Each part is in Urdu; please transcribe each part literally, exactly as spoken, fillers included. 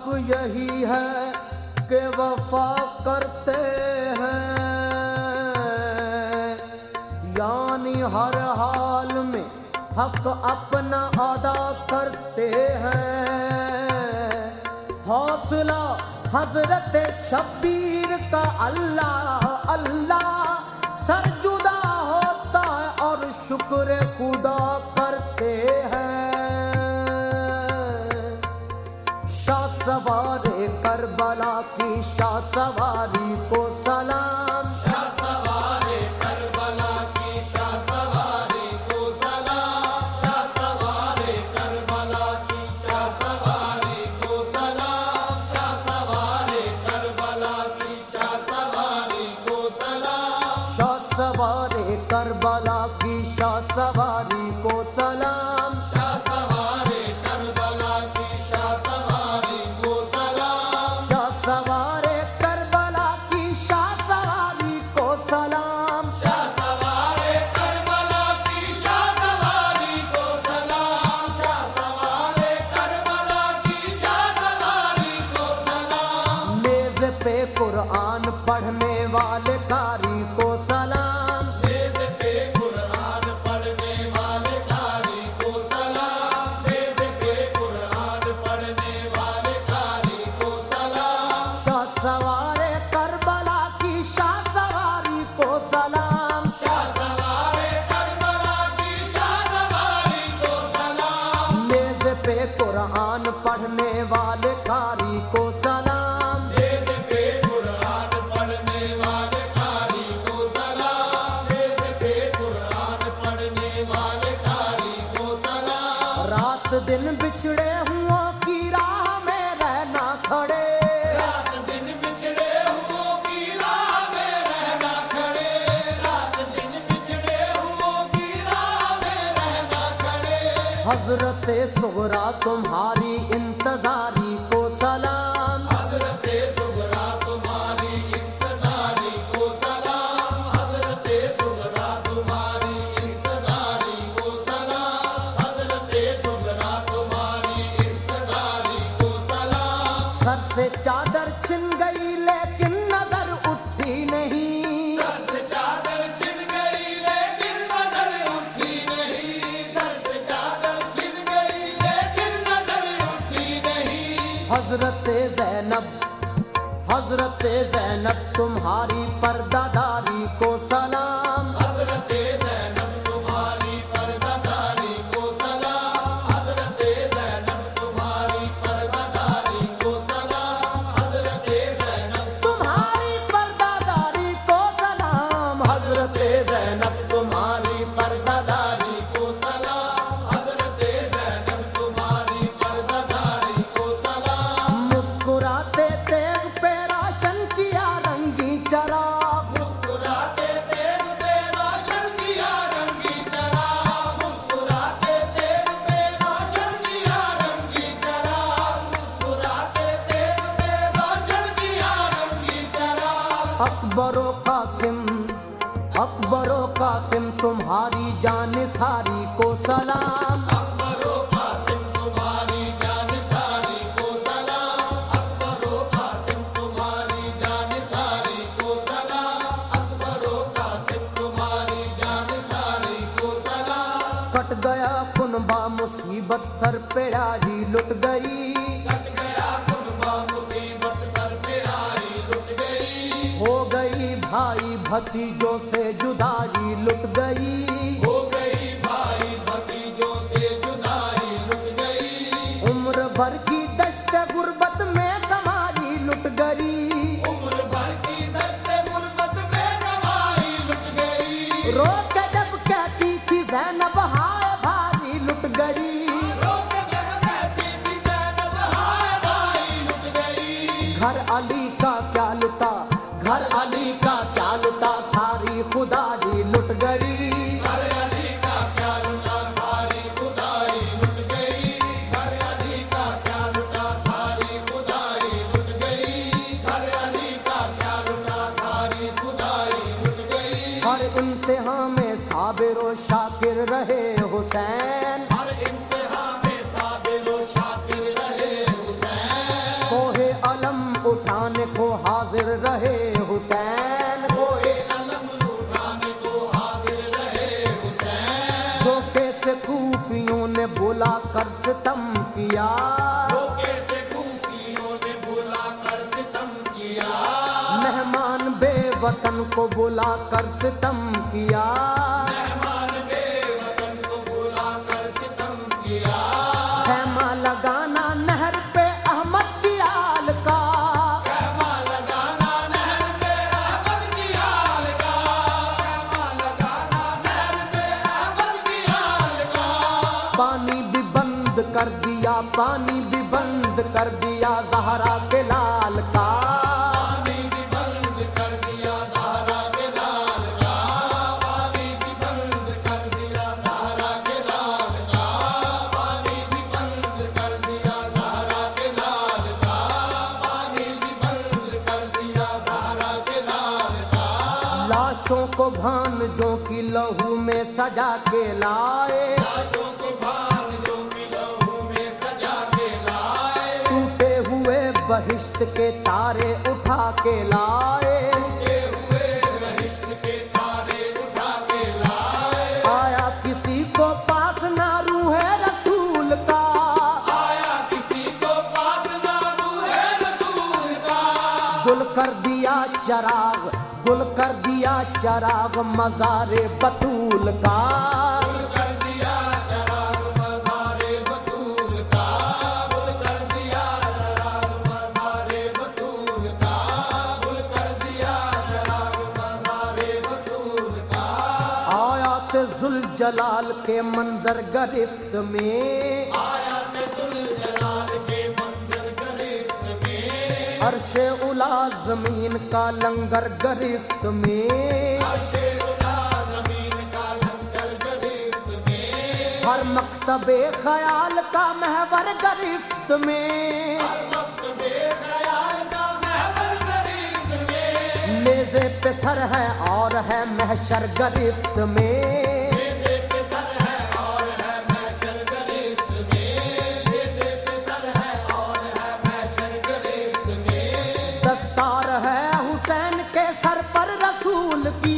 یہی ہے کہ وفا کرتے ہیں، یعنی ہر حال میں حق اپنا ادا کرتے ہیں۔ حوصلہ حضرت شبیر کا اللہ اللہ سر جدا ہوتا ہے اور شکر خدا کرتے ہیں۔ شاہ سوار کربلا کی شاہ سواری کو سلام، شاہ سوار کربلا کی شاہ سواری کو سلام، شاہ سوار کربلا کی شاہ سواری کو سلام، شاہ سوار کربلا کی شاہ سواری کو سلام، شاہ سوار کربلا کی شاہ سواری کو سلام، شاہ سوار کربلا کی شاہ سواری کو سلام، شاہ سوار کربلا کی شاہ سواری کو سلام، شاہ سوار کربلا کی شاہ سواری کو سلام، شاہ سوار کربلا کی شاہ سواری کو سلام، میز پہ قرآن پڑھنے والے قاری کو سلام، میز پہ قرآن پڑھنے والے قاری کو سلام، میز پہ قرآن پڑھنے والے قاری کو سلام، شاہ سوار کربلا کی شاہ سواری کو سلام، شاہ سوار کربلا کی شاہ سواری کو سلام، میز پہ قرآن پڑھنے والے قاری کو سلام، میز پہ قرآن پڑھنے والے قاری کو سلام، میز پہ قرآن پڑھنے والے قاری کو سلام، رات دن بچھڑے ہوں کی راہ میں رہنا کھڑے، رات دن بچھڑے ہوں کی راہ میں رہنا کھڑے، رات دن بچھڑے ہوں کی راہ میں رہنا کھڑے، حضرت صغرا تمہاری انتظاری کو سلام، حضرت صغرا تمہاری انتظاری کو سلام، حضرت صغرا تمہاری انتظاری کو سلام، حضرت صغرا تمہاری انتظاری کو سلام، سر سے چادر چھن گئی لیکن نظر اٹھی نہیں، سر سے چادر چھن گئی لیکن نظر اٹھی نہیں، سر سے چادر چھن گئی لیکن نظر اٹھی نہیں، حضرت زینب حضرت زینب تمہاری پردہ داری کو سلام، حضرت زینب تمہاری پردہ داری کو سلام، حضرت زینب تمہاری پردہ داری کو سلام، حضرت زینب تمہاری پردہ داری کو سلام، حضرت زینب تمہاری پردہ داری کو سلام، حضرت زینب تمہاری پردہ داری کو سلام، مسکراتے تیغ پہ روشن کیا رنگی چراغ، مسکراتے تیغ پہ روشن کیا رنگی چراغ، مسکراتے تیغ پہ روشن کیا رنگی چراغ، مسکراتے تیغ پہ روشن کیا رنگی چراغ، اکبر و قاسم اکبر و قاسم تمہاری جان ساری کو سلام، اکبر و قاسم تمہاری جان ساری کو سلام، اکبر و قاسم تمہاری جان ساری کو سلام، اکبر و قاسم تمہاری جان ساری کو سلام، کٹ گیا کنبا مصیبت سر پہ آئی لٹ گئی، کٹ گیا کنبا مصیبت سر پہ آئی لٹ گئی، ہو گئی بھائی بھتیجوں سے جدائی لٹ گئی، ہو گئی بھائی بھتیجوں سے جدائی لٹ گئی، عمر بھر کی دشت غربت میں کمائی لٹ گئی، عمر بھر کی دشت غربت میں کمائی لٹ گئی، رو کے جب کہتی تھی زینب ہائے بھاری لٹ گئی، روک جب کہتی تھی زینب ہائے بھائی لٹ گئی، گھر علی کا کیا لٹا گھر علی کا کیا لٹا ساری خدائی لٹ گئی، گھر علی کا کیا لٹا ساری خدائی لٹ گئی، گھر علی کا کیا لٹا ساری خدائی لٹ گئی، گھر علی کا کیا لٹا ساری خدائی لٹ گئی، ہر امتحان میں صابر و شاکر رہے حسین، ہر امتحان میں صابر و شاکر رہے حسین، वतन को बुला कर सितम किया, मेहमान बे वतन को बुला कर सितम किया। खैमा लगाना नहर पे अहमद की आल का, खैमा लगाना नहर पे अहमद की आल का, खैमा लगाना नहर पे अहमद की आल का। पानी भी बंद कर दिया, पानी भी बंद कर दिया ज़हरा के लाल का, पानी भी बंद कर दिया ज़हरा के लाल का, पानी भी बंद कर दिया ज़हरा के लाल का, पानी भी बंद कर दिया ज़हरा के लाल का, पानी भी बंद कर दिया ज़हरा के लाल का। लाशों को भानजों की लहू में सजा के लाए, लाशों को भानजों की लहू में सजा के लाए, टूटे हुए बहिश्त के तारे उठा के लाए, टूटे हुए बहिश्त के तारे उठा के लाए। आया किसी को पास ना रूह रसूल का, आया किसी को पास ना रूहे रसूल का, गुल कर दिया चराग, गुल कर दिया चराग मज़ारे बतूल का, गुल कर दिया चराग मज़ारे बतूल का, गुल कर दिया चराग मज़ारे बतूल का, गुल कर दिया चराग मज़ारे बतूल का। आयात जुल जलाल के मंजर गरिफ्त में, आयत जुलजलाल के मंजर गरिफ्त में, अर्शे उला जमीन का लंगर गरिफ्त में, अर्शे उला ज़मीन का लंगर गरिफ्त में, हर मकतबे ख्याल का महवर गरिफ्त में, हर वक्त बेख्याल का महवर गरिफ्त में। नेज़े पे सर है और है महशर गरिफ्त में, नेज़े पे सर है और है महशर गरिफ्त में, नेज़े पे सर है और है महशर गरिफ्त में। दस्तार है हुसैन के सर पर रसूल की,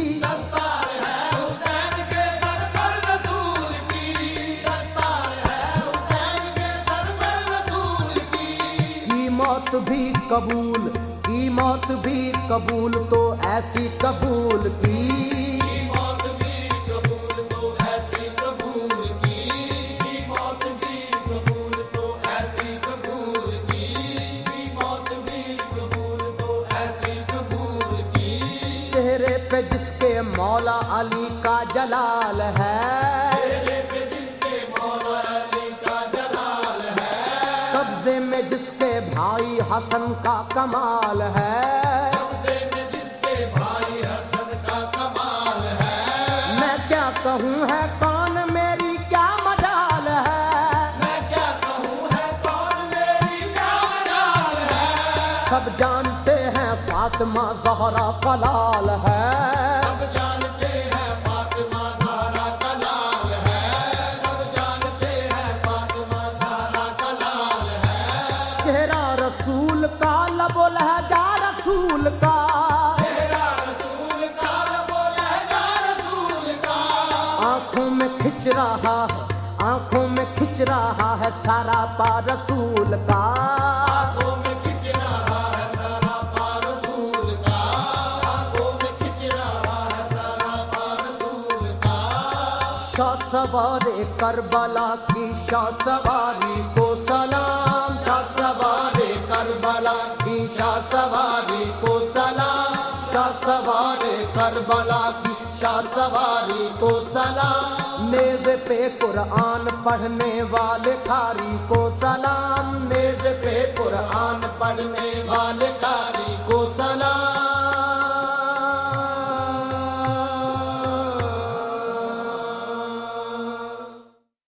दस्तार है हुसैन के सर पर रसूल की, दस्तार है हुसैन के सर पर रसूल की। की मौत भी कबूल, की मौत भी कबूल तो ऐसी कबूल की, की मौत भी कबूल तो ऐसी कबूल की, की मौत भी कबूल तो ऐसी कबूल की, की मौत भी कबूल तो ऐसी कबूल की। चेहरे पे जिसके मौला अली का जलाल है, तेरे पे जिसके मौला अली का जलाल है, कब्जे में जिसके भाई हसन का कमाल है, कब्जे में जिसके भाई हसन का कमाल है। मैं क्या कहूँ है कौन मेरी क्या मजाल है, मैं क्या कहूँ है कौन मेरी क्या मजाल है। सब जानते हैं फातिमा ज़हरा का लाल है, सब जानते हैं फातिमा ज़हरा का लाल है, सब जानते हैं फातिमा ज़हरा का लाल है। चेहरा रसूल का लबो लहजा रसूल का, चेहरा रसूल का लबो लहजा रसूल का, आंखों में खिंच रहा है, आंखों में खिंच रहा है सारा पा रसूल का, आंखों में खिंच रहा है सरापा रसूल का, आंखों में खिंच रहा है सरापा रसूल का। शाह सवारे करबला की शाह सवारी को सलाम, शाह सवारे करबला की शाह सवारी को सलाम, शाह सवारे करबला की शाह सवारी को सलाम, नेज़ पे कुरान पढ़ने वाले कारी को सलाम, नेज़ पे कुरान पढ़ने वाले